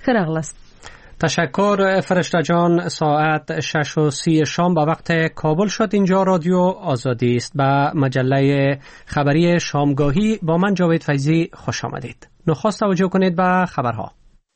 خیر است. تشکر فرشته جان. ساعت 6:30 شام به وقت کابل شد. اینجا رادیو آزادی است. به مجله خبری شامگاهی با من جاوید فیضی خوش آمدید. نخست توجه کنید به خبرها.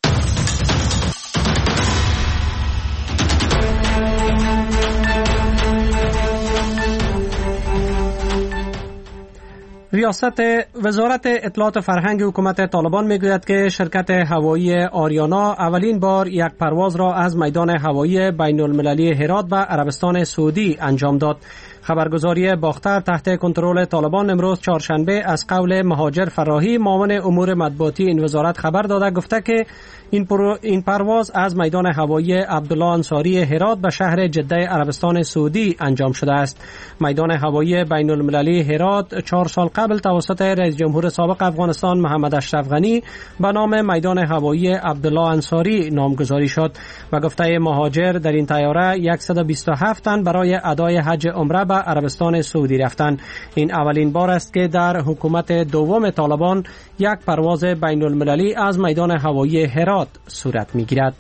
وزارت اطلاعات فرهنگ حکومت طالبان میگوید که شرکت هوایی آریانا اولین بار یک پرواز را از میدان هوایی بین المللی هرات به عربستان سعودی انجام داد. خبرگزاری باختر تحت کنترل طالبان امروز چهارشنبه از قول مهاجر فراهی معاون امور مطبوعاتی این وزارت خبر داده گفته که این پرواز از میدان هوایی عبدالله انصاری هرات به شهر جده عربستان سعودی انجام شده است. میدان هوایی بین المللی هرات 4 سال قبل توسط رئیس جمهور سابق افغانستان محمد اشرف غنی به نام میدان هوایی عبدالله انصاری نامگذاری شد و گفته مهاجر در این طیاره 127 تن برای ادای حج عمره به عربستان سعودی رفتند. این اولین بار است که در حکومت دوم طالبان یک پرواز بین المللی از میدان هوایی هرات صورت می‌گیرد.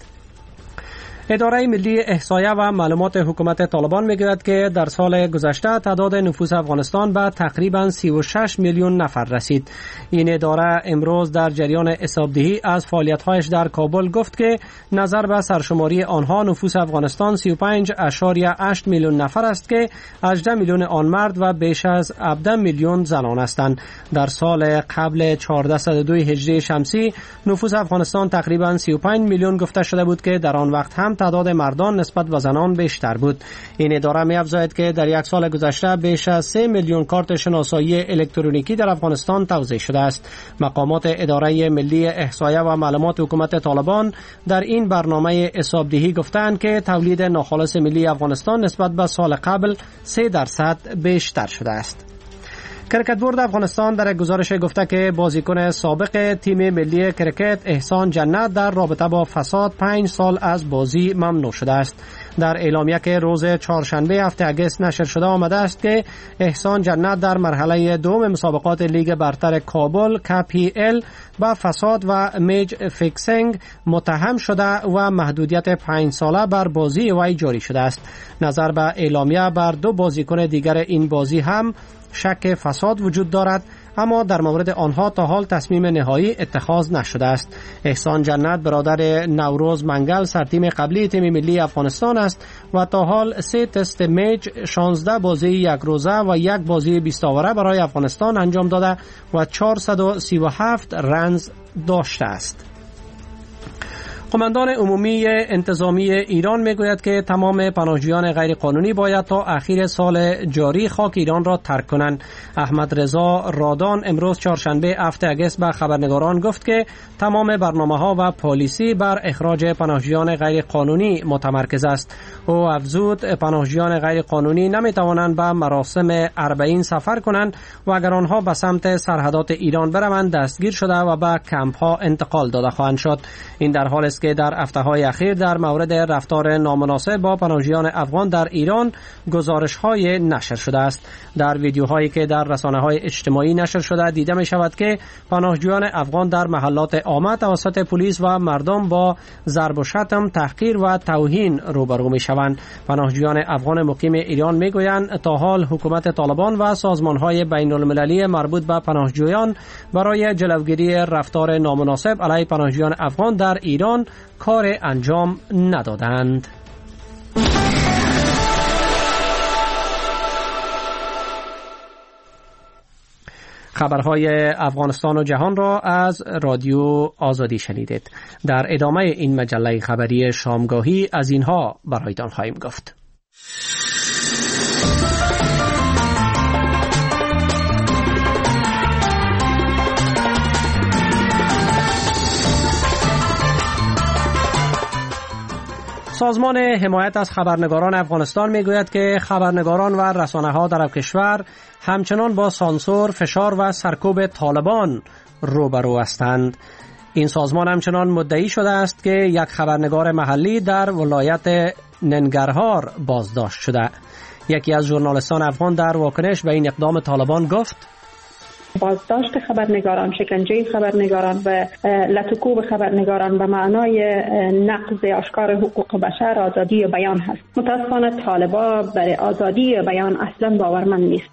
اداره ملی احصایه و معلومات حکومت طالبان میگوید که در سال گذشته تعداد نفوس افغانستان به تقریباً 36 میلیون نفر رسید. این اداره امروز در جریان حسابدهی از فعالیت‌هایش در کابل گفت که نظر به سرشماری آنها نفوس افغانستان 35.8 میلیون نفر است که 18 میلیون آن مرد و بیش از 17 میلیون زنان هستند. در سال قبل 1402 هجری شمسی نفوس افغانستان تقریباً 35 میلیون گفته شده بود که در آن وقت هم تعداد مردان نسبت به زنان بیشتر بود. این اداره می‌افزاید که در یک سال گذشته بیش از 3 میلیون کارت شناسایی الکترونیکی در افغانستان توزیع شده است. مقامات اداره ملی احصایه و معلومات حکومت طالبان در این برنامه حسابدهی گفتند که تولید ناخالص ملی افغانستان نسبت به سال قبل 3% بیشتر شده است. کرکت بورد افغانستان در گزارش گفته که بازیکن سابق تیم ملی کرکت احسان جنت در رابطه با فساد 5 سال از بازی ممنوع شده است. در اعلامیه که روز چهارشنبه هفته اگست نشر شده آمده است که احسان جنت در مرحله دوم مسابقات لیگ برتر کابل KPL با فساد و میج فیکسینگ متهم شده و محدودیت 5 ساله بر بازی وی جاری شده است. نظر به اعلامیه بر 2 بازیکن دیگر این بازی هم شک فساد وجود دارد، اما در مورد آنها تا حال تصمیم نهایی اتخاذ نشده است. احسان جنت برادر نوروز منگل سرتیم قبلی تیم ملی افغانستان است و تا حال 3 تست میچ، 16 بازی یک روزه و 1 بازی 20 اوره برای افغانستان انجام داده و 437 رنز داشته است. قماندان عمومی انتظامی ایران میگوید که تمام پناهجویان غیر قانونی باید تا اخیر سال جاری خاک ایران را ترک کنند. احمد رضا رادان امروز چهارشنبه هفته اگست به خبرنگاران گفت که تمام برنامه‌ها و پالیسی بر اخراج پناهجویان غیر قانونی متمرکز است. او افزود پناهجویان غیر قانونی نمیتوانند به مراسم 40 سفر کنند و اگر آنها به سمت سرحدات ایران بروند دستگیر شده و به کمپ‌ها انتقال داده خواهند شد. این در حالی است که در هفته‌های اخیر در مورد رفتار نامناسب با پناهجویان افغان در ایران گزارش‌های نشر شده است. در ویدیوهایی که در رسانه‌های اجتماعی نشر شده دیده می‌شود که پناهجویان افغان در محلات عامه توسط پلیس و مردم با ضرب و شتم، تحقیر و توهین روبرو می‌شوند. پناهجویان افغان مقیم ایران می‌گویند تا حال حکومت طالبان و سازمان‌های بین‌المللی مربوط به پناهجویان برای جلوگیری رفتار نامناسب علیه پناهجویان افغان در ایران کار انجام ندادند. خبرهای افغانستان و جهان را از رادیو آزادی شنیدید. در ادامه این مجله خبری شامگاهی از اینها برایتان خواهیم گفت. سازمان حمایت از خبرنگاران افغانستان میگوید که خبرنگاران و رسانه‌ها در کشور همچنان با سانسور، فشار و سرکوب طالبان روبرو هستند. این سازمان همچنان مدعی شده است که یک خبرنگار محلی در ولایت ننگرهار بازداشت شده. یکی از ژورنالیستان افغان در واکنش به این اقدام طالبان گفت: بازداشت خبرنگاران، شکنجه خبرنگاران و لطکوب خبرنگاران به معنای نقض آشکار حقوق بشر، آزادی بیان هست. متاسفانه طالبان برای آزادی بیان اصلا باورمند نیست.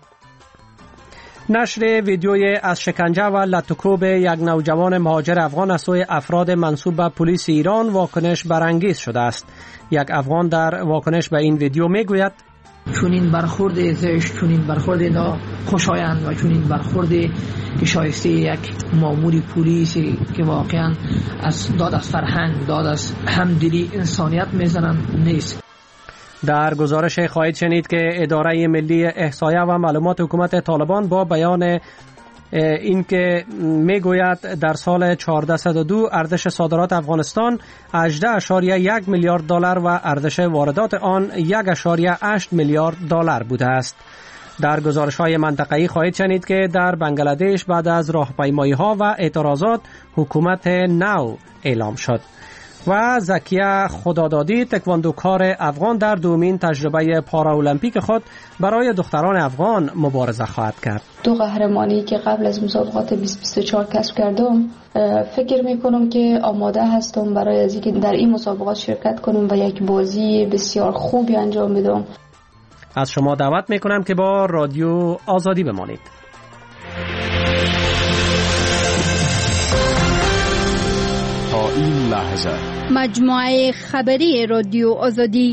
نشر ویدیوی از شکنجه و لطکوب یک نوجوان مهاجر افغان از سوی افراد منسوب به پلیس ایران واکنش برانگیز شده است. یک افغان در واکنش به این ویدیو میگوید: چونین برخورد زشت، چونین برخورد خوشایند و چونین برخورد که شایسته یک مامور پلیسی که واقعا از داد از فرهنگ، داد از همدلی انسانیت میزنن نیست. در گزارش خواهید شنید که اداره ملی احصایه و معلومات حکومت طالبان با بیان این که میگوید در سال 1402 ارزش صادرات افغانستان 18.1 میلیارد دلار و ارزش واردات آن 1.8 میلیارد دلار بوده است. در گزارش‌های منطقه‌ای خواهید شنید که در بنگلادش بعد از راهپیمایی‌ها و اعتراضات حکومت نو اعلام شد. و زکیه خدادادی تکواندوکار افغان در دومین تجربه پاراولمپیک خود برای دختران افغان مبارزه خواهد کرد. دو قهرمانی که قبل از مسابقات 2024 کسب کردم، فکر میکنم که آماده هستم برای از اینکه در این مسابقات شرکت کنم و یک بازی بسیار خوبی انجام بدم. از شما دعوت میکنم که با رادیو آزادی بمانید. تا این لحظه مجموعه خبری رادیو آزادی.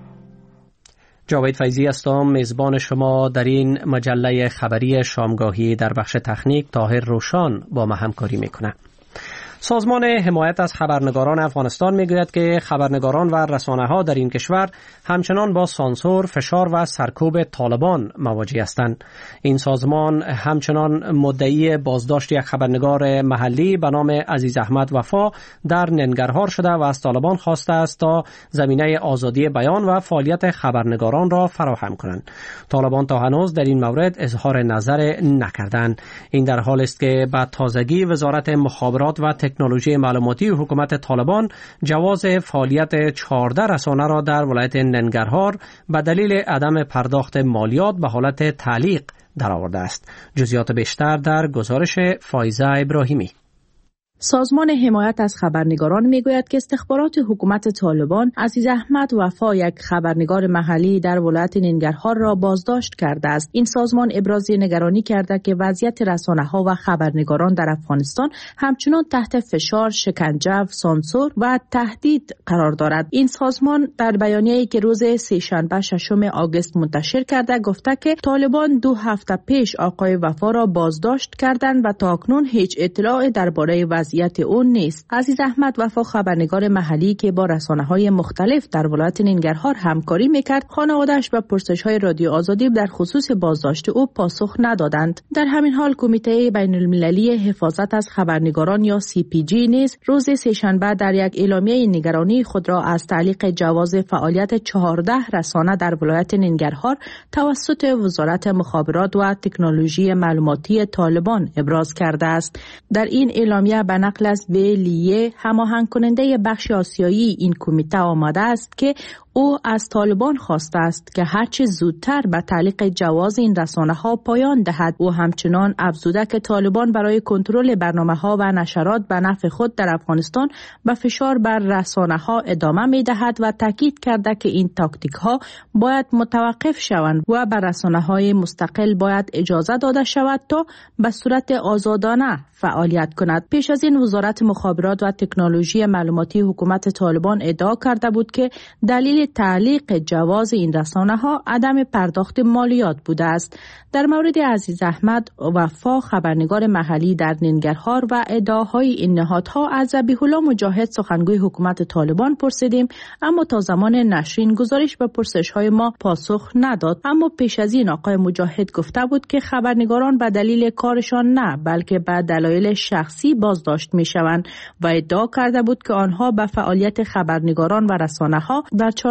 جاوید فیضی هستم، میزبان شما در این مجله خبری شامگاهی. در بخش تکنیک طاهر روشان با ما همکاری میکنه. سازمان حمایت از خبرنگاران افغانستان میگوید که خبرنگاران و رسانه‌ها در این کشور همچنان با سانسور، فشار و سرکوب طالبان مواجه هستند. این سازمان همچنان مدعی بازداشت یک خبرنگار محلی به نام عزیز احمد وفا در ننگرهار شده و از طالبان خواسته است تا زمینه آزادی بیان و فعالیت خبرنگاران را فراهم کنند. طالبان تا هنوز در این مورد اظهار نظر نکردند. این در حالی است که بعد تازگی وزارت مخابرات و تکنولوژی معلوماتی حکومت طالبان جواز فعالیت 14 رسانه را در ولایت ننگرهار به دلیل عدم پرداخت مالیات به حالت تعلیق درآورده است. جزئیات بیشتر در گزارش فایزه ابراهیمی. سازمان حمایت از خبرنگاران میگوید که استخبارات حکومت طالبان عزیز احمد وفا، یک خبرنگار محلی در ولایت ننگرهار را بازداشت کرده است. این سازمان ابراز نگرانی کرده که وضعیت رسانه‌ها و خبرنگاران در افغانستان همچنان تحت فشار، شکنجه، سانسور و تهدید قرار دارد. این سازمان در بیانیه‌ای که روز سه‌شنبه 6 آگوست منتشر کرده گفته که طالبان 2 هفته پیش آقای وفا را بازداشت کردند و تاکنون هیچ اطلاعی درباره وضعیت اون نیست. عزیز احمد وفا خبرنگار محلی که با رسانه‌های مختلف در ولایت ننگرهار همکاری میکرد، خانواده‌اش به پرسش‌های رادیو آزادی در خصوص بازداشت او پاسخ ندادند. در همین حال کمیته بین‌المللی حفاظت از خبرنگاران یا CPG نیز روز سه‌شنبه در یک اعلامیه نگرانی خود را از تعلیق جواز فعالیت 14 رسانه در ولایت ننگرهار توسط وزارت مخابرات و تکنولوژی معلوماتی طالبان ابراز کرده است. در این اعلامیه به نقل از ویلیه هماهنگ کننده بخش آسیایی این کمیته آمده است که او از طالبان خواسته است که هرچه زودتر به تعلیق جواز این رسانه‌ها پایان دهد. او همچنان افزوده که طالبان برای کنترل برنامه‌ها و نشرات به نفع خود در افغانستان به فشار بر رسانه‌ها ادامه می‌دهد و تاکید کرده که این تاکتیک‌ها باید متوقف شوند و بر رسانه‌های مستقل باید اجازه داده شود تا به صورت آزادانه فعالیت کند. پیش از این وزارت مخابرات و تکنولوژی معلوماتی حکومت طالبان ادعا کرده بود که دلیل تعلیق جواز این رسانه‌ها عدم پرداخت مالیات بوده است. در مورد عزیز احمد وفا خبرنگار محلی در ننگرهار و ادعاهای این نهادها از ذبیح الله مجاهد سخنگوی حکومت طالبان پرسیدیم، اما تا زمان نشر این گزارش به پرسش‌های ما پاسخ نداد. اما پیش از این آقای مجاهد گفته بود که خبرنگاران به دلیل کارشان نه بلکه به دلایل شخصی بازداشت می‌شوند و ادعا کرده بود که آنها به فعالیت خبرنگاران و رسانه‌ها در 4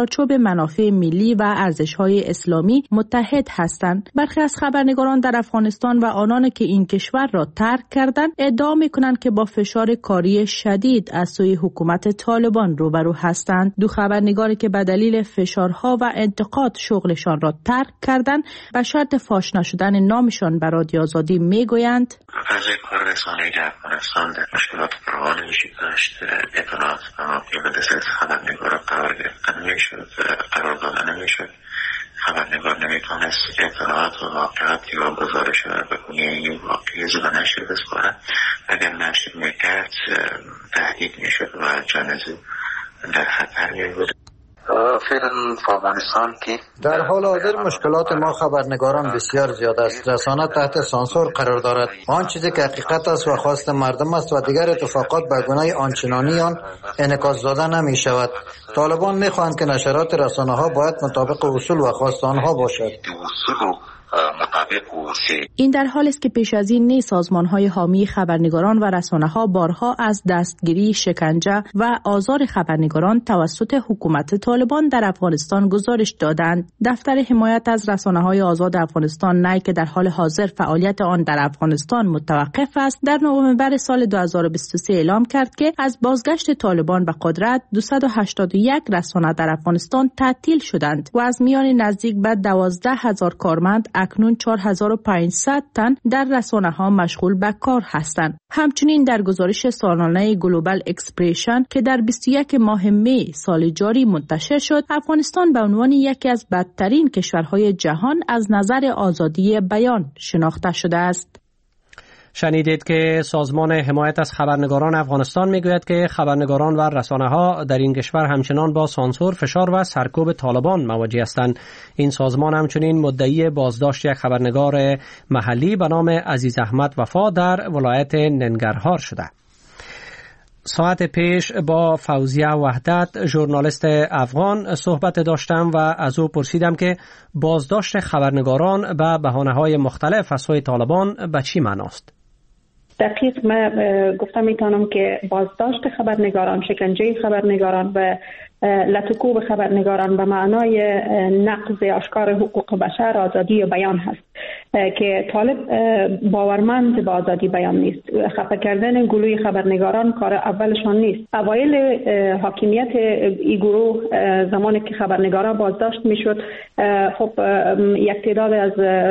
چارچوب منافع ملی و ارزش‌های اسلامی متحد هستند. برخی از خبرنگاران در افغانستان و آنان که این کشور را ترک کردند ادعا می‌کنند که با فشار کاری شدید از سوی حکومت طالبان روبرو هستند. دو خبرنگاری که به دلیل فشارها و انتقاد شغلشان را ترک کردند به شرط فاش نشدن نامشان به رادیو آزادی میگویند فضای کار رسانه‌ای در افغانستان در مشکلات فراوانی وجود داشت. اطلاعات به دست خبرنگارا قرار گرفتن نمی‌شد، قرار دادن نمی‌شد. خبرنگار نمیتونست اطلاعات و واقعاتی و گزارش را به گونه واقعی زبانش رو بسپارد. اگر نشر میکرد تهدید میشد و جانزو در خطر میبود. در حال حاضر مشکلات ما خبرنگاران بسیار زیاد است. رسانه تحت سانسور قرار دارد. آن چیزی که حقیقت است و خواست مردم است و دیگر اتفاقات به گونه آنچنانی آن انعکاس داده نمی شود. طالبان می خواهند که نشرات رسانه ها باید مطابق اصول و خواست آنها باشد. این در حال است که پیش از این نیز سازمان‌های حامی خبرنگاران و رسانه‌ها بارها از دستگیری، شکنجه و آزار خبرنگاران توسط حکومت طالبان در افغانستان گزارش دادند. دفتر حمایت از رسانه‌های آزاد افغانستان نای که در حال حاضر فعالیت آن در افغانستان متوقف است، در نوامبر سال 2023 اعلام کرد که از بازگشت طالبان به قدرت 281 رسانه در افغانستان تعطیل شدند و از میان نزدیک به 12,000 کارمند اکنون 4,500 تن در رسانه‌ها مشغول به کار هستند. همچنین در گزارش سالانه گلوبال اکسپریشن که در 21 ماه می سال جاری منتشر شد، افغانستان به عنوان یکی از بدترین کشورهای جهان از نظر آزادی بیان شناخته شده است. شنیدید که سازمان حمایت از خبرنگاران افغانستان میگوید که خبرنگاران و رسانه‌ها در این کشور همچنان با سانسور، فشار و سرکوب طالبان مواجه هستند. این سازمان همچنین مدعی بازداشت یک خبرنگار محلی به نام عزیز احمد وفا در ولایت ننگرهار شده. ساعت پیش با فوزیه وحدت ژورنالیست افغان صحبت داشتم و از او پرسیدم که بازداشت خبرنگاران به بهانه‌های مختلف از سوی طالبان به چی معناست؟ دقیق من گفتم میتونم که بازداشت خبرنگاران، شکنجه خبرنگاران و لطکوب خبرنگاران به معنای نقض آشکار حقوق بشر، آزادی بیان هست که طالب باورمند به آزادی بیان نیست. خفه کردن گروه خبرنگاران کار اولشان نیست. اوایل حاکمیت این گروه زمانی که خبرنگاران بازداشت میشد، خب یک تعداد از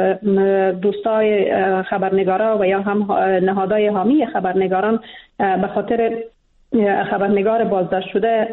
دوستای خبرنگاران و یا هم نهادهای حامی خبرنگاران به خاطر خبرنگار بازداشت شده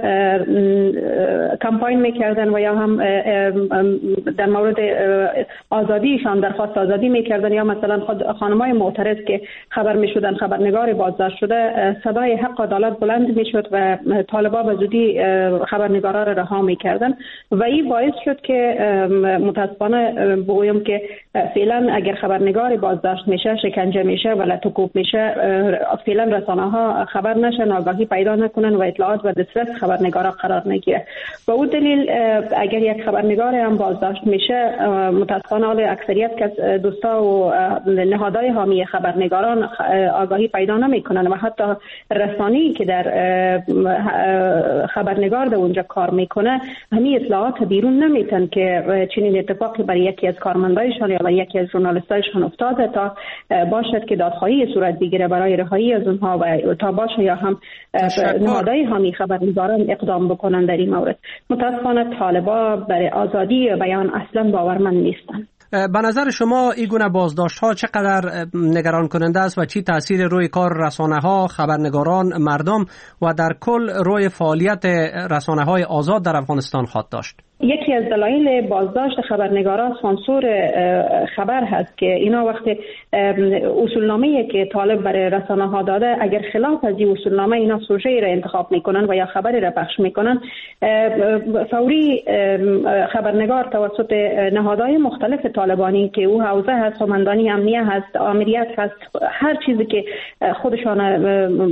کمپاین میکردن و یا هم در مورد آزادیشان درخواست آزادی میکردن، یا مثلا خود خانمای معترض که خبر میشدن خبرنگار بازداشت شده صدای حق عدالت بلند میشد و طالبا به زودی خبرنگارا را رها میکردن و این باعث شد که متاسفانه بگویم که فعلا اگر خبرنگار بازداشت میشه، شکنجه میشه و لطکوب میشه، فعلا رسانه ها خبر نشن، آگاهی پیدا نکنن و اطلاعات و دسترس خبرنگارا قرار نگیره. و اون دلیل اگر یک خبرنگار هم بازداشت میشه، متاسفانه اکثریت که دوستا و نهادهای حامی خبرنگاران آگاهی پیدا نمیکنن و حتی رسانه‌ای که در خبرنگار در اونجا کار میکنه همین اطلاعات بیرون نمیتن که چنین اتفاقی برای یکی از کارمندایشان یا برای یکی از ژورنالیستایشان افتاده تا باشد که دادخواهی صورت بگیره برای رهایی از اونها و تا باشه یا هم نهادهای حامی خبرنگاران اقدام بکنن در این مورد. متاسفانه طالبا برای آزادی بیان اصلا باورمند نیستند. به نظر شما این گونه بازداشت‌ها چقدر نگران کننده است و چی تأثیر روی کار رسانه‌ها، خبرنگاران، مردم و در کل روی فعالیت رسانه‌های آزاد در افغانستان خواهد داشت؟ یکی از دلایل بازداشت خبرنگاران سانسور خبر هست که اینا وقتی اصولنامه‌ای که طالب برای رسانه‌ها داده اگر خلاف از این اصولنامه اینا سوژه‌ای را انتخاب میکنن و یا خبری را پخش میکنن، فوری خبرنگار توسط نهادهای مختلف طالبانی که او حوزه هست، قماندانی امنیه هست، آمریت هست، هر چیزی که خودشان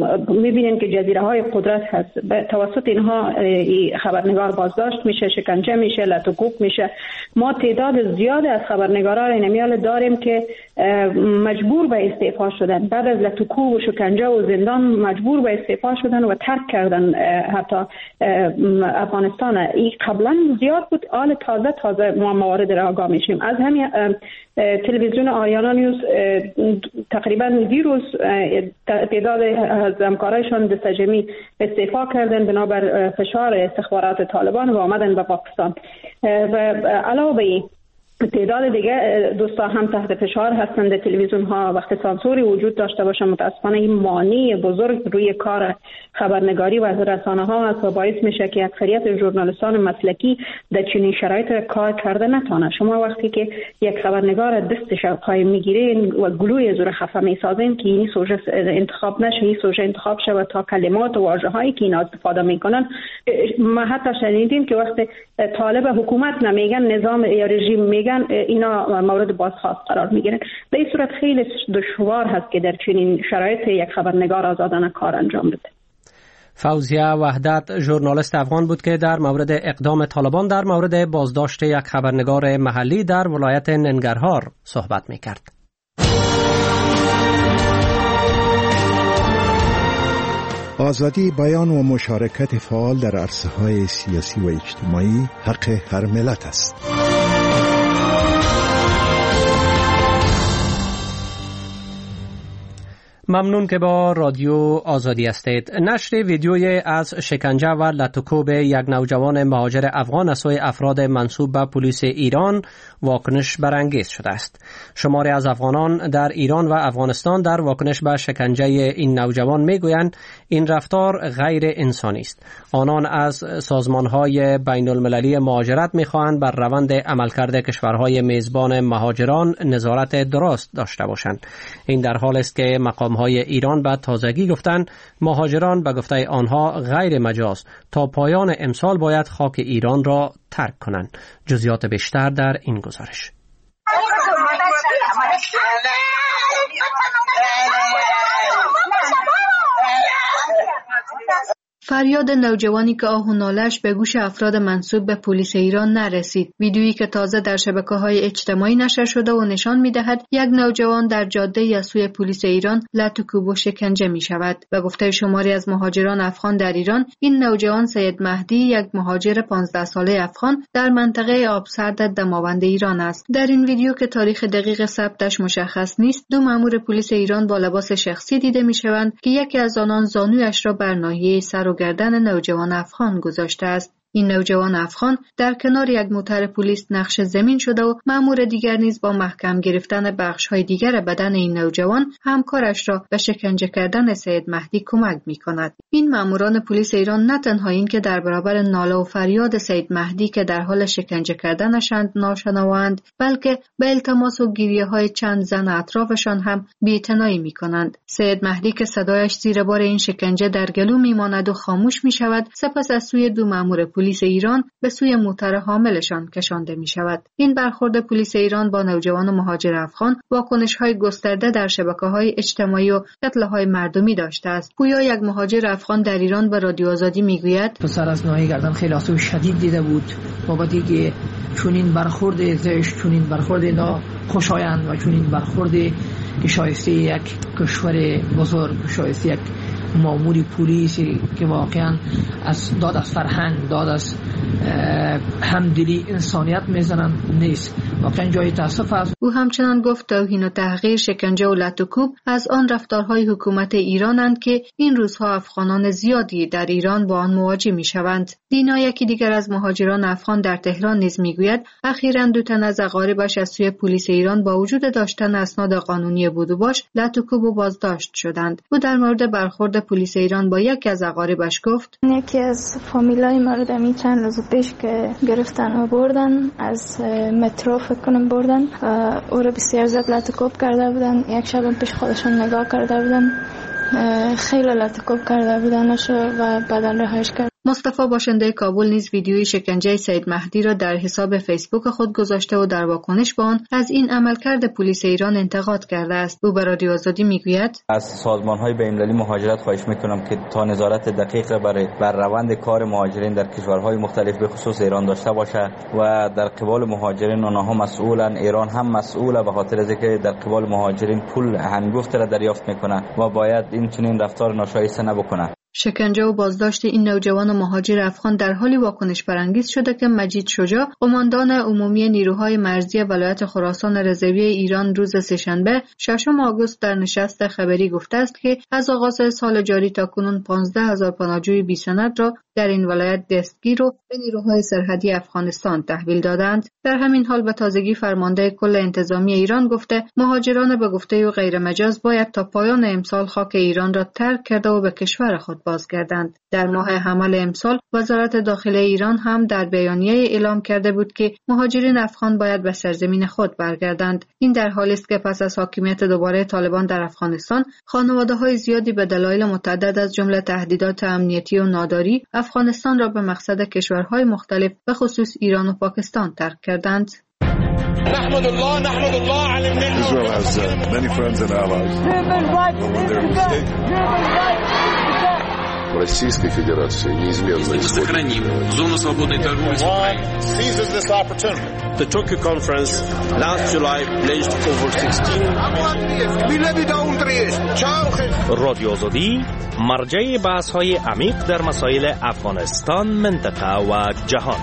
میبینن که جزیره های قدرت هست، توسط اینها خبرنگار بازداشت میشه، شکنجه میشه، لطوکوب میشه. ما تعداد زیادی از خبرنگاران اینمیال داریم که مجبور به استعفا شدن، بعد از لطوکوب و شکنجه و زندان مجبور به استعفا شدن و ترک کردن حتی افغانستان. این قبلا زیاد بود، حال تازه ما موارد را آگاه میشیم. از همین تلویزیون آریانا نیوز تقریبا دیروز تعداد از همکارایشان دستجمی استعفا کردن بنابر فشار استخبارات طالبان و آمدن به پاکستان. و علاوه بر این تعداد دیگه دوستا هم تحت فشار هستند. تلویزیون ها وقتی سانسوری وجود داشته باشه متاسفانه این مانع بزرگ روی کار خبرنگاری و رسانه ها است و باعث میشه که اکثریت ژورنالیستان مسلکی در چنین شرایط کار کرده نتونه. شما وقتی که یک خبرنگار دستش قایم میگیرین و گلوی زور خفه میسازین که این سوژه انتخاب نشه، این سوژه انتخاب شه و تا کلمات و واژه هایی که اینا استفاده میکنن. ما حتی شنیدیم که وقتی طالب حکومت نمیگن نظام یا رژیم میگن اینا مورد بازخواست قرار میگیرن. به این صورت خیلی دشوار هست که در چنین شرایط یک خبرنگار آزادانه کار انجام بده. فوزیه وحدت ژورنالیست افغان بود که در مورد اقدام طالبان در مورد بازداشت یک خبرنگار محلی در ولایت ننگرهار صحبت میکرد. آزادی بیان و مشارکت فعال در عرصه‌های سیاسی و اجتماعی حق هر ملت است. ممنون که با رادیو آزادی هستید. نشر ویدیوی از شکنجه و لطوکوب یک نوجوان مهاجر افغان از سوی افراد منسوب به پلیس ایران واکنش برانگیز شده است. شماری از افغانان در ایران و افغانستان در واکنش به شکنجه این نوجوان میگویند این رفتار غیر انسانی است. آنان از سازمان‌های بین المللی مهاجرت می‌خواهند بر روند عملکرد کشورهای میزبان مهاجران نظارت درست داشته باشند. این در حال است که مقام‌های ایران به تازگی گفتند مهاجران به گفته آنها غیر مجاز تا پایان امسال باید خاک ایران را ترک کنند. جزئیات بیشتر در این گزارش. فریاد نوجوانی که آه و ناله‌اش به گوش افراد منسوب به پلیس ایران نرسید. ویدیویی که تازه در شبکه‌های اجتماعی نشر شده و نشان می‌دهد یک نوجوان در جاده از سوی پلیس ایران لطوکوب و شکنجه می‌شود. به گفته شماری از مهاجران افغان در ایران، این نوجوان سید مهدی یک مهاجر 15 ساله افغان در منطقه آبسرد دماوند ایران است. در این ویدیو که تاریخ دقیق ثبتش مشخص نیست، دو مأمور پلیس ایران با لباس شخصی دیده می‌شوند که یکی از آنان زانویش را بر ناحیه سر و گردن نوجوان افغان گذاشته است. این نوجوان افغان در کنار یک موتر پلیس نقش زمین شده و مأمور دیگر نیز با محکم گرفتن بخش‌های دیگر بدن این نوجوان همکارش را به شکنجه کردن سید مهدی کمک می‌کند. این مأموران پلیس ایران نه تنها این که در برابر ناله و فریاد سید مهدی که در حال شکنجه کردنشند ناشنواند، بلکه به التماس و گریه‌های چند زن اطرافشان هم بی‌اعتنایی می‌کنند. سید مهدی که صدایش زیر بار این شکنجه در گلو می‌ماند و خاموش می‌شود، سپس از سوی دو مأمور پلیس ایران به سوی موتر حاملشان کشانده می شود. این برخورد پلیس ایران با نوجوان مهاجر افغان واکنش‌های گسترده در شبکه‌های اجتماعی و قتل‌های مردمی داشته است. پویا یک مهاجر افغان در ایران به رادیو آزادی میگوید پسر از ناحیه گردن خیلی آسیب شدید دیده بود بابتی که چنین برخورد زشت، چنین برخورد ناخوشایند و چنین برخورد که شایسته یک کشور بزرگ، شایسته یک ماموری پلیسی که واقعا از داد از فرهنگ، داد از همدلی انسانیت میزنن نیست. واقعا جای تاسف است. او همچنان گفت توهین و تحقیر، شکنجه و لطوکوب از آن رفتارهای حکومت ایرانند که این روزها افغانان زیادی در ایران با آن مواجه میشوند. دینا یکی دیگر از مهاجران افغان در تهران نیز میگوید اخیراً دو تن از اقاربش از سوی پلیس ایران با وجود داشتن اسناد قانونی بود و باش لطوکوب و بازداشت شدند. او در مورد برخورد پلیس ایران با یکی از اقاربش گفت یکی از فامیلای ما چند روز پیش که گرفتن و بردن از مترو فکر کنم بردن، او رو بسیار زیاد لطوکوب کرده بودن. یک شب پیش خودشون نگاه کرده بودن، خیلی لطوکوب کرده بودنش و بعداً رهایش کرد. مصطفی باشنده کابل نیز ویدیوی شکنجه سید مهدی را در حساب فیسبوک خود گذاشته و در واکنش به آن از این عملکرد پلیس ایران انتقاد کرده است. او به رادیو آزادی میگوید: از سازمان‌های بین‌المللی مهاجرت خواهش می‌کنم که تا نظارت دقیق بر روند کار مهاجرین در کشورهای مختلف به خصوص ایران داشته باشد و در قبال مهاجرین آنها مسئولن، ایران هم مسئوله به خاطر از اینکه در قبال مهاجرین پول هنگفته را دریافت میکنه و باید این چنین رفتار ناشایسته نبکنه. شکنجه و بازداشت این نوجوان مهاجر افغان در حالی واکنش برانگیز شده که مجید شجاع، قماندان عمومی نیروهای مرزی ولایت خراسان رضوی ایران، روز سه‌شنبه 6 آگوست در نشست خبری گفته است که از آغاز سال جاری تاکنون 15,000 پناهجوی بی سند را در این ولایت دستگیر و به نیروهای سرحدی افغانستان تحویل دادند. در همین حال به تازگی فرمانده کل انتظامی ایران گفته مهاجران به گفته او غیر مجاز باید تا پایان امسال خاک ایران را ترک کرده و به کشور خود بازگردند. در ماه حمل امسال وزارت داخله ایران هم در بیانیه اعلام کرده بود که مهاجرین افغان باید به سرزمین خود برگردند. این در حالی است که پس از حاکمیت دوباره طالبان در افغانستان، خانواده‌های زیادی به دلایل متعدد از جمله تهدیدات امنیتی و ناداری افغانستان را به مقصد کشورهای مختلف به خصوص ایران و پاکستان ترک کردند. نحمد الله على Israel has many friends and allies. Российской Федерации неизменно сохраним зону свободной торговли с Украиной. Seizes this opportunity. The Tokyo conference last July pledged over 16 رادیو آزادی مرجع بحث‌های عمیق در مسائل افغانستان، منطقه و جهان.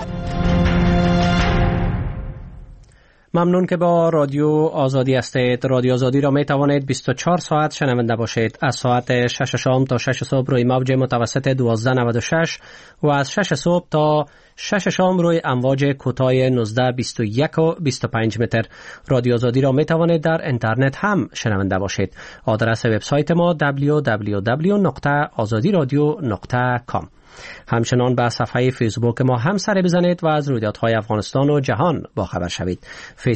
ممنون که با رادیو آزادی هستید. رادیو آزادی را می توانید 24 ساعت شنونده باشید. از ساعت 6 شام تا 6 صبح روی موج متوسط 1296 و از 6 صبح تا 6 شام روی امواج کوتاه 19 21 و 25 متر. رادیو آزادی را می توانید در اینترنت هم شنونده باشید. آدرس وبسایت ما www.azadiradio.com. همچنان به صفحه فیسبوک ما هم سر بزنید و از رویدادهای افغانستان و جهان باخبر شوید.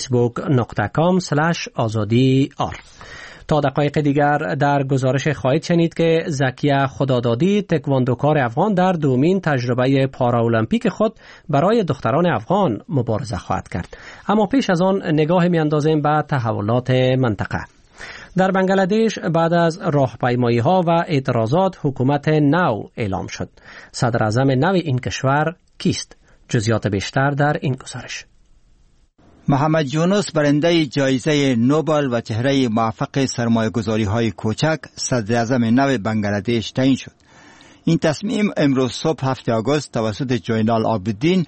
facebook.com/azadi.ar. تا دقایق دیگر در گزارش خواهید شنید که زکیه خدادادی، تکواندوکار افغان، در دومین تجربه پاراولمپیک خود برای دختران افغان مبارزه خواهد کرد. اما پیش از آن نگاه میاندازیم به تحولات منطقه. در بنگلادش بعد از راهپیمایی‌ها و اعتراضات حکومت نو اعلام شد. صدر اعظم نو این کشور کیست؟ جزئیات بیشتر در این گزارش. محمد یونس برنده جایزه نوبل و چهره موفق سرمایه‌گذاری‌های کوچک صدر اعظم نو بنگلادش تعیین شد. این تصمیم امروز صبح 7 آگوست توسط جوینال عابدین،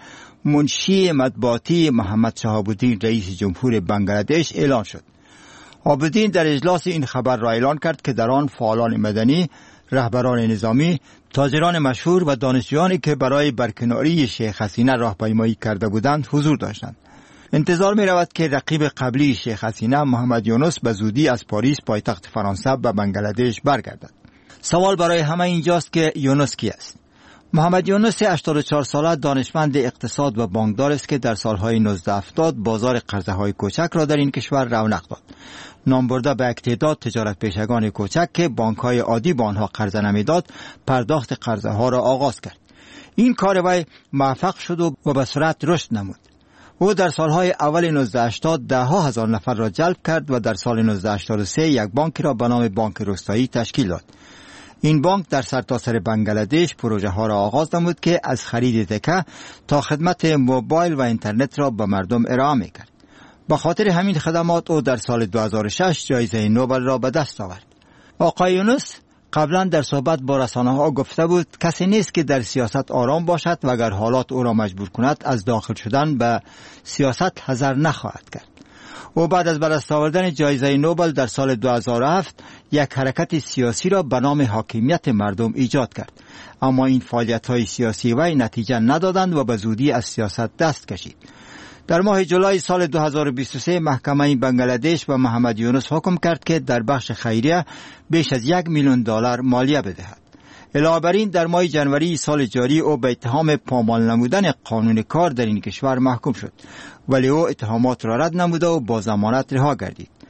منشی مطبوعاتی محمد شهاب الدین رئیس جمهور بنگلادش اعلان شد. عابدین در اجلاس این خبر را اعلان کرد که در آن فعالان مدنی، رهبران نظامی، تاجران مشهور و دانشجویانی که برای برکناری شیخ حسینه راهپیمایی کرده بودند حضور داشتند. انتظار می رود که رقیب قبلی شیخ حسینه محمد یونس به زودی از پاریس پایتخت فرانسه به بنگلادش برگردد. سوال برای همه اینجاست که یونس کی است؟ محمد یونس 84 ساله دانشمند اقتصاد و بانکدار است که در سالهای 1970 بازار قرضه‌های کوچک را در این کشور رونق داد. نام برده به یک تعداد تجارت پیشگان کوچک که بانک‌های عادی به آنها قرضه نمیداد، پرداخت قرضه‌ها را آغاز کرد. این کار وی موفق شد و به سرعت رشد نمود. او در سالهای اول 1980 ده‌ها هزار نفر را جلب کرد و در سال 1983 یک بانک را به نام بانک روستایی تشکیل داد. این بانک در سرتاسر بنگلادش پروژه ها را آغاز نمود که از خرید تکه تا خدمت موبایل و اینترنت را به مردم ارائه می‌کرد. به خاطر همین خدمات او در سال 2006 جایزه نوبل را به دست آورد. آقای یونس قبلا در صحبت با رسانه‌ها گفته بود کسی نیست که در سیاست آرام باشد و اگر حالات او را مجبور کند از داخل شدن به سیاست حذر نخواهد کرد. او بعد از به دست آوردن جایزه نوبل در سال 2007 یک حرکت سیاسی را به نام حاکمیت مردم ایجاد کرد، اما این فعالیت‌های سیاسی وی نتیجه ندادند و به زودی از سیاست دست کشید. در ماه جولای سال 2023 محکمه بنگلادش به محمد یونس حکم کرد که در بخش خیریه بیش از $1,000,000 مالیه بدهد. علاوه بر این در ماه جنوری سال جاری او به اتهام پامال نمودن قانون کار در این کشور محکوم شد، ولی او اتهامات را رد نموده و با ضمانت رها گردید.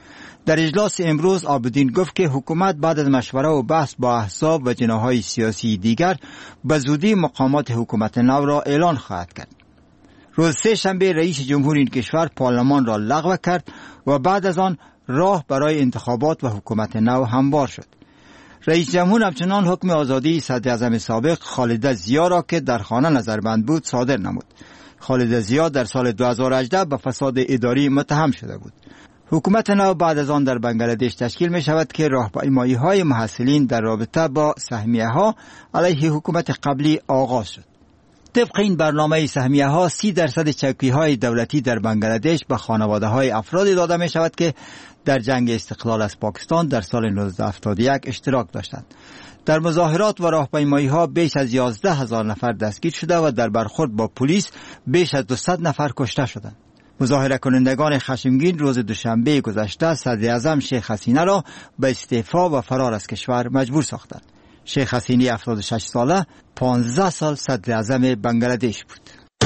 در اجلاس امروز عابدین گفت که حکومت بعد از مشوره و بحث با احزاب و جناح‌های سیاسی دیگر به زودی مقامات حکومت نو را اعلان خواهد کرد. روز سه شنبه رئیس جمهور این کشور پارلمان را لغو کرد و بعد از آن راه برای انتخابات و حکومت نو هموار شد. رئیس جمهور همچنان حکم آزادی صدر اعظم سابق خالد ضیا را که در خانه نظربند بود صادر نمود. خالد ضیا در سال 2018 به فساد اداری متهم شده بود. حکومت نو بعد از آن در بنگلادش تشکیل می شود که راهپیمایی های محصلین در رابطه با سهمیه ها علیه حکومت قبلی آغاز شد. طبق این برنامه سهمیه ها 30% چوکی های دولتی در بنگلادش به خانواده های افرادی داده می شود که در جنگ استقلال از پاکستان در سال 1971 اشتراک داشتند. در مظاهرات و راهپیمایی ها بیش از 11,000 نفر دستگیر شده و در برخورد با پلیس بیش از 200 نفر کشته شدند. مظاهره کنندگان خشمگین روز دوشنبه گذشته صدر اعظم شیخ حسینه را به استعفا و فرار از کشور مجبور ساختند. شیخ حسینی 76 ساله 15 سال صدر اعظم بنگلادش بود.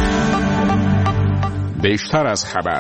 بیشتر از خبر.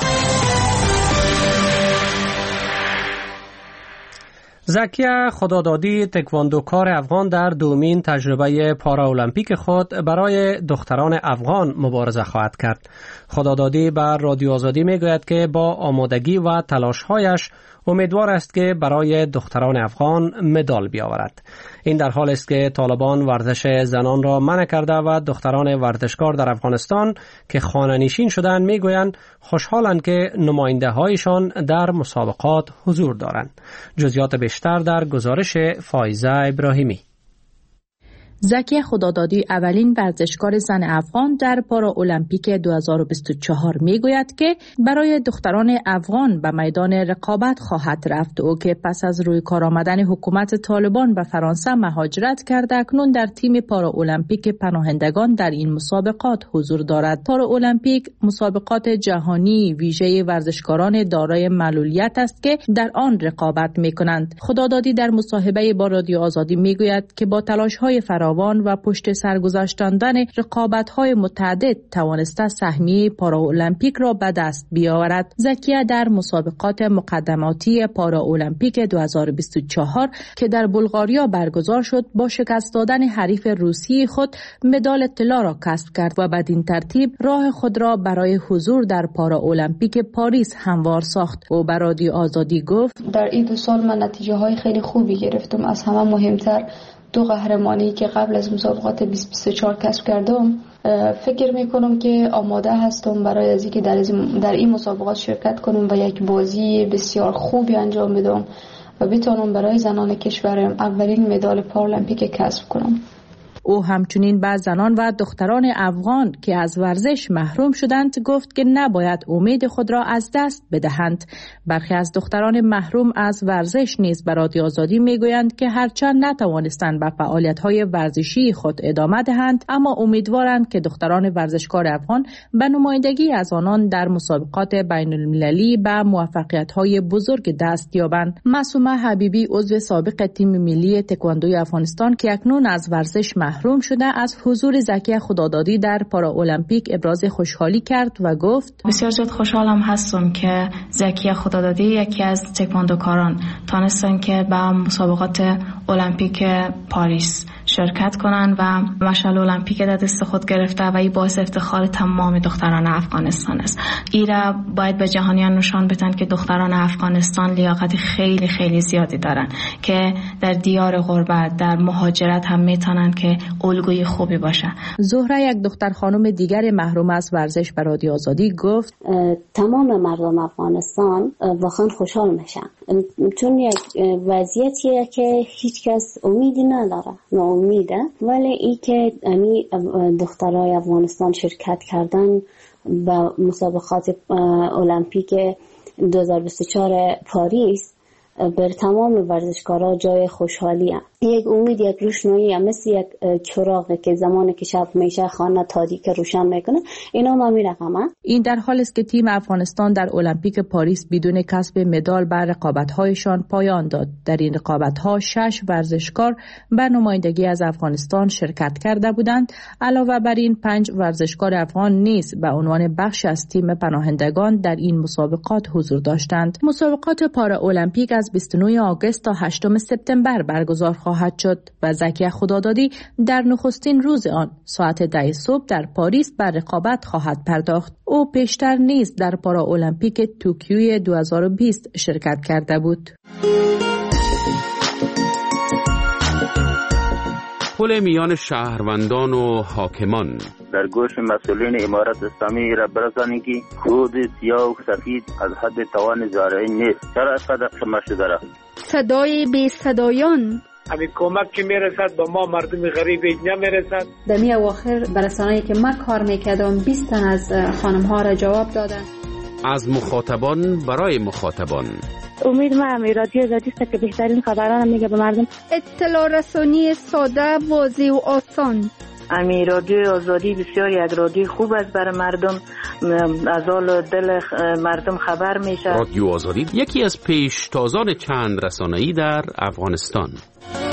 زکیه خدادادی تکواندوکار افغان در دومین تجربه پارا المپیک خود برای دختران افغان مبارزه خواهد کرد. خدادادی بر رادیو آزادی میگوید که با آمادگی و تلاش‌هایش امیدوار است که برای دختران افغان مدال بیاورد. این در حال است که طالبان ورزش زنان را منع کرده و دختران ورزشکار در افغانستان که خانه‌نشین شدند میگویند خوشحالند که نماینده‌هایشان در مسابقات حضور دارند. جزئیات بیشتر در گزارش فایزه ابراهیمی. زکیه خدادادی اولین ورزشکار زن افغان در پارا المپیک 2024 میگوید که برای دختران افغان به میدان رقابت خواهد رفت. او که پس از روی کار آمدن حکومت طالبان به فرانسه مهاجرت کرده اکنون در تیم پارا المپیک پناهندگان در این مسابقات حضور دارد. پارا المپیک مسابقات جهانی ویژه ورزشکاران دارای معلولیت است که در آن رقابت میکنند. خدادادی در مصاحبه با رادیو آزادی میگوید که با تلاش‌های فراوان و پشت سر گذاشتن رقابت‌های متعدد توانسته سهمیه پارا المپیک را به دست بیاورد. زکیه در مسابقات مقدماتی پارا المپیک 2024 که در بلغاریا برگزار شد با شکست دادن حریف روسی خود مدال طلا را کسب کرد و بدین ترتیب راه خود را برای حضور در پارا المپیک پاریس هموار ساخت. او به رادیو آزادی گفت در این 2 سال من نتیجه های خیلی خوبی گرفتم. از همه مهمتر 2 قهرمانی که قبل از مسابقات 2024 کسب کردم. فکر میکنم که آماده هستم برای از اینکه در این مسابقات شرکت کنم و یک بازی بسیار خوبی انجام بدم و بتونم برای زنان کشورم اولین مدال پارالمپیک کسب کنم. او همچنین به زنان و دختران افغان که از ورزش محروم شدند گفت که نباید امید خود را از دست بدهند. برخی از دختران محروم از ورزش نیز به رادیو آزادی میگویند که هرچند نتوانستند به فعالیت‌های ورزشی خود ادامه دهند اما امیدوارند که دختران ورزشکار افغان به نمایندگی از آنان در مسابقات بین‌المللی به موفقیت‌های بزرگ دست یابند. معصومه حبیبی عضو سابق تیم ملی تکواندوی افغانستان که اکنون از ورزش محروم شده از حضور زکیه خدادادی در پارا المپیک ابراز خوشحالی کرد و گفت بسیار زیاد خوشحالم هستم که زکیه خدادادی یکی از تکواندوکاران تانستن که به مسابقات المپیک پاریس شرکت کنند و مشعل المپیک در دست خود گرفته و این باعث افتخار تمام دختران افغانستان است. ایرا باید به جهانیان نشان بدن که دختران افغانستان لیاقت خیلی خیلی زیادی دارن که در دیار غربت در مهاجرت هم میتونن که الگوی خوبی باشه. زهره یک دختر خانم دیگر محروم از ورزش به رادیو آزادی گفت تمام مردم افغانستان واقعا خوشحال میشن چون یک وضعیتیه که هیچ کس امیدی نداره، ناامیده، ولی ای که دخترای افغانستان شرکت کردن به مسابقات المپیک 2024 پاریس بر تمام ورزشکارا جای خوشحالیه. یک امید، یک روشنایی، مثل یک چراغ که زمانی که شب میشه خانه تاریک روشن میکنه. اینا ما میرقمن. این در حال است که تیم افغانستان در المپیک پاریس بدون کسب مدال بر رقابت‌هایشان پایان داد. در این رقابت‌ها 6 ورزشکار به نمایندگی از افغانستان شرکت کرده بودند. علاوه بر این 5 ورزشکار افغان نیز به عنوان بخش از تیم پناهندگان در این مسابقات حضور داشتند. مسابقات پارالمپیک از 29 آگوست تا 8 سپتامبر برگزار خواهد شد و زکی خدادادی در نخستین روز آن ساعت 10 صبح در پاریس بر رقابت خواهد پرداخت. او پیشتر نیز در پارالمپیک توکیو 2020 شرکت کرده بود. پل میان شهروندان و حاکمان. در گوش مسئولین امارت اسلامی را برسانید که خود سیاه و سفید از حد توان زارعین نیست. چرا اینقدر شما شده را؟ صدای بی صدایان. همین کمک که میرسد به ما مردم غریب نمیرسد. در می اواخر برسانه‌ای که من کار میکردم 20 تن از خانم ها را جواب دادن. از مخاطبان برای مخاطبان. امید ما رادیو آزادی است که بهترین خبران میگه به مردم. اطلاع رسانی ساده، واضح و آسان. رادیو آزادی بسیار یک رادیو خوب است برای مردم، از حال دل مردم خبر میشه. رادیو آزادی یکی از پیشتازان چند رسانه‌ای در افغانستان.